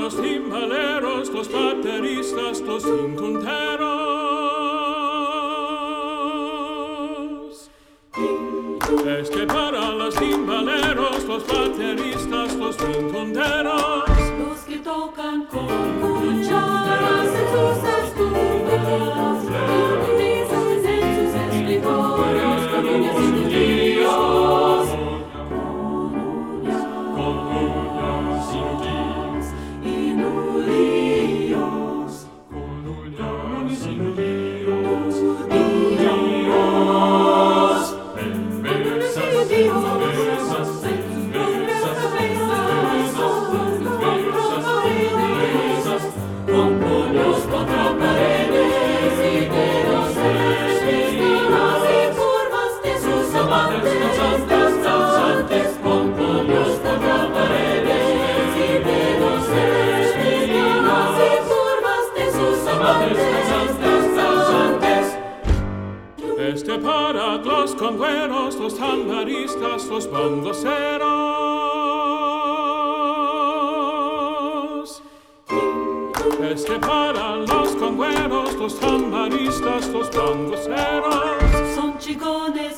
los timbaleros, los bateristas, los cinconteros. Para los timbaleros, los bateristas, los cinconteros. Los que tocan con cucharas en sus estudios, utilizan en sus escritorios con uñas y nudillos. Para los congueros, los tambaristas, los bongoceros. Para los congueros, los tambaristas, los bongoceros. Son chicones